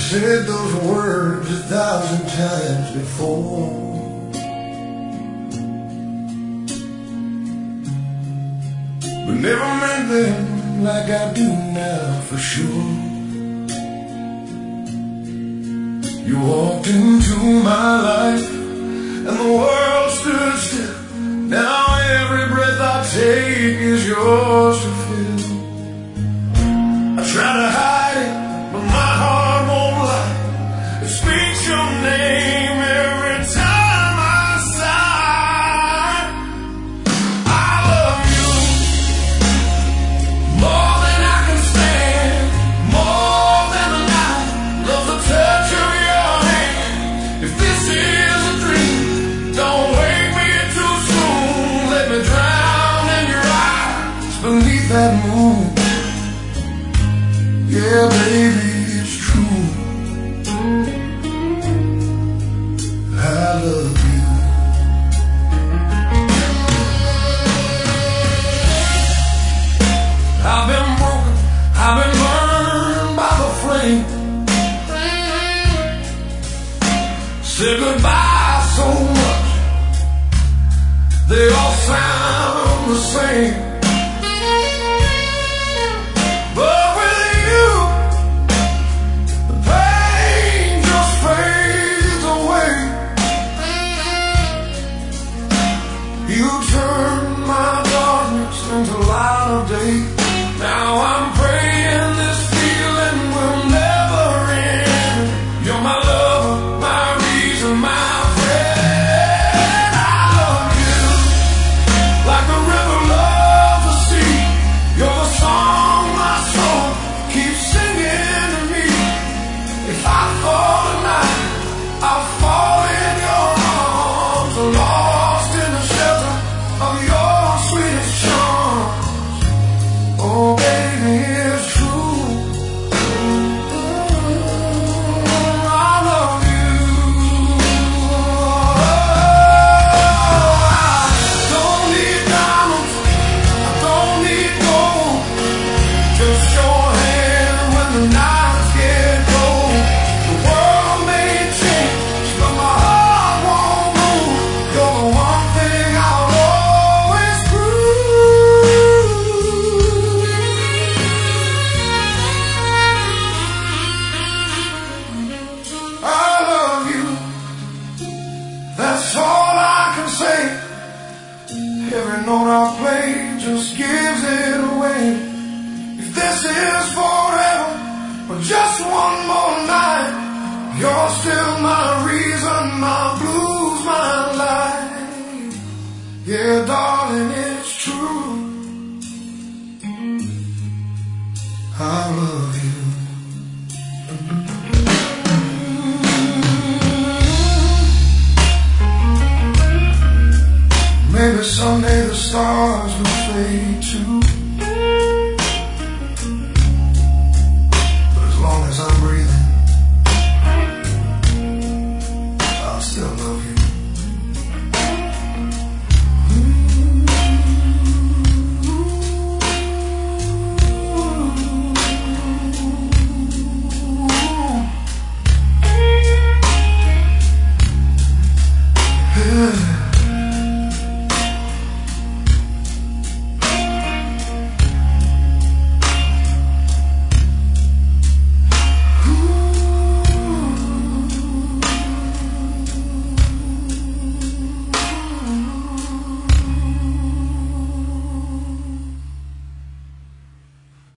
said those words 1,000 times before, but never meant them like I do now for sure. You walked into my life and the world stood still. Now every breath I take is yours to feel. I try to hide it, but my heart won't lie. It speaks your name every time I sigh. I love you more than I can stand, more than the night. Love the touch of your hand. If this is a dream, don't wake me too soon. Let me drown in your eyes beneath that moon. Yeah, baby, it's true. I love you. I've been broken, I've been burned by the flame. Said goodbye so much, they all sound the same. You turned my darkness into light of day. Now I'm praying this feeling will never end. You're my lover, my reason, my friend. I love you like the river loves the sea. You're the song my soul keeps singing to me. If I fall tonight, I'll fall in your arms, lost in the shelter of your sweetest charms. Oh, baby, it's true. I love you. I don't need diamonds, I don't need gold. Just your hand when the nights get cold. The world may change, but my heart won't move. You're the one thing I'll always prove. I love you, that's all I can say. Every note I play just gives it away. If this is forever or just one more night, you're still my reason, my blues, my life. Yeah, darling, it's true. I love you. Maybe someday the stars will fade too.